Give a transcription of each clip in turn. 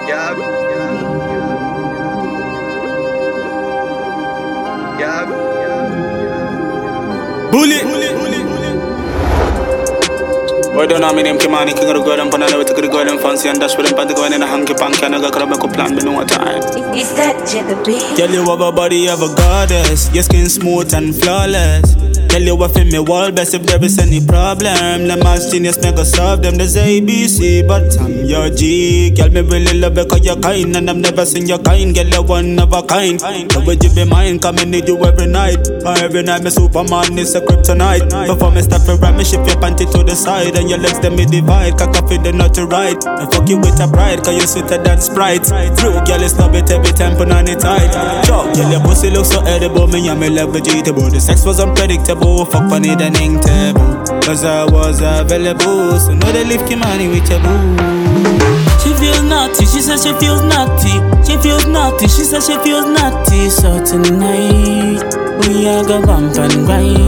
Bullet. Boy, don't know me name Kimani, king of the garden, pan with the garden fancy and dash with them pan the going in a hanky panky and I got make a plan, me know what time. Is that Jigabee? Tell you have a body of a goddess, your skin smooth and flawless. Tell you what in me wall best if there is any problem. Them as genius make us solve them, there's ABC, but I'm your G. Girl, me really love you cause you're kind and I've never seen your kind. Girl, you're one of a kind. So would you be mine, come and need you every night. Or every night me Superman is a kryptonite. Before me stop around me shift your panty to the side and your legs them me divide. Cock off with the not to right. I fuck you with a pride cause you're sweeter than Sprite. True, girl, it's love it every time put on it tight. Yo, girl, your pussy looks so edible, me and me love vegetable. The sex was unpredictable. Fuck funny than ink table. Cause I was available. So know they leave Kimani with your boo. She feels naughty, she says she feels naughty. She feels naughty, she says she feels naughty. So tonight we are gonna bump and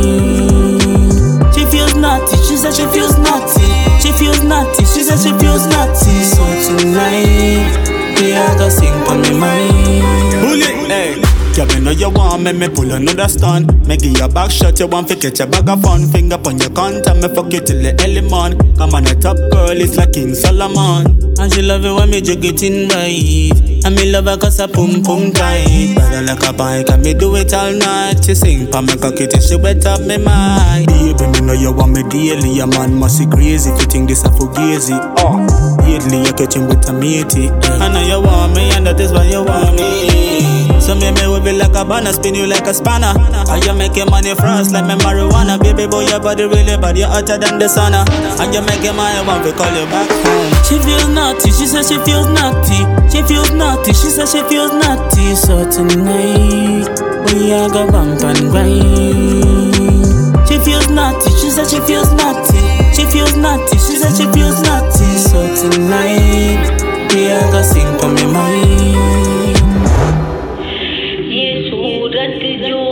grind. She feels naughty, she says she feels naughty. She feels naughty, she says she feels naughty. So tonight we are gonna sing on my mind. Bullet, hey. Girl, me know you want me pull another stunt. Me give you a back shot, you want to catch a bag of fun. Finger on your cunt and me fuck you till the early morn. Come on, a top girl, it's like King Solomon. And she love it when me jig it in right. And me love her cause I pum pum tight. Better like a bike and me do it all night. She sing pa me cocky till she wet up me mind. Baby, me know you want me daily. A man must be crazy if you think this a fugazi. Lately you catching with a matey. I know you want me and that is why you want me. So me will be like a banner, spin you like a spanner. And you making money fast like me marijuana. Baby boy, your body really bad, you're hotter than the sauna. And you making money, want to call you back home. She feels naughty, she says she feels naughty. She feels naughty, she says she feels naughty. So tonight we are gonna bump and grind. She feels naughty, she says she feels naughty. She feels naughty, she says she feels naughty. So tonight we are gonna sing for me mind. Yes, who that did you?